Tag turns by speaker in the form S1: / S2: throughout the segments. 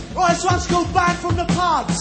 S1: Right, this one's called Banned from the Pubs.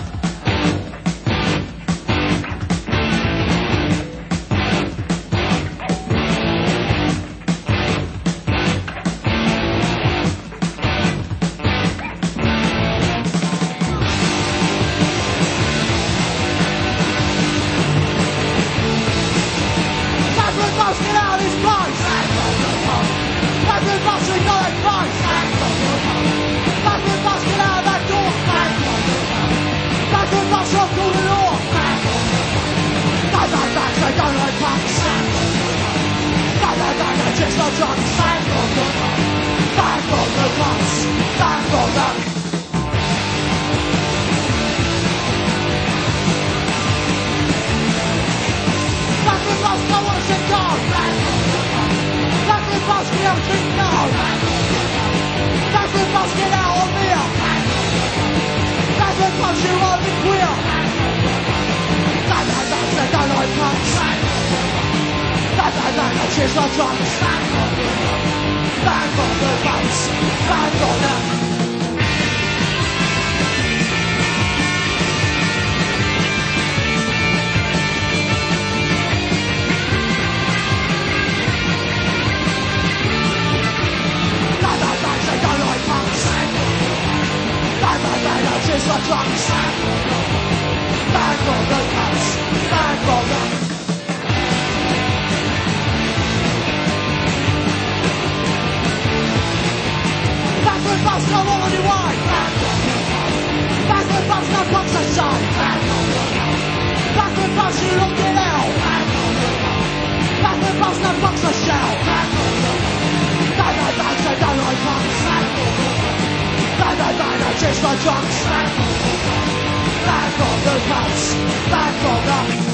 S1: Get out of this place! Backwood bus, we got that place! Backwood bus, get out of that door! Backwood bus, I've called the law! Don't like backs, they don't like punks! Don't like that, they're just like drunks! Back on the bus! Back on the... Backwood bus, I want to say go! Backwood bus, we have a drink now! Backwood bus, get out on here! Backwood bus, you're on the queer! Don't like that, they don't like punks! Don't like that, they're just like drunks! Back on the bus! Back on the... Just like drunks. Back on the bus. Back on the... Backward bus, no one on your way. Backward bus, no punks I say. Backward bus, you don't get out. Backward bus, no punks I shout. Don't like bags, they don't like punks. Just like drunks. Back on the bus. Back on the...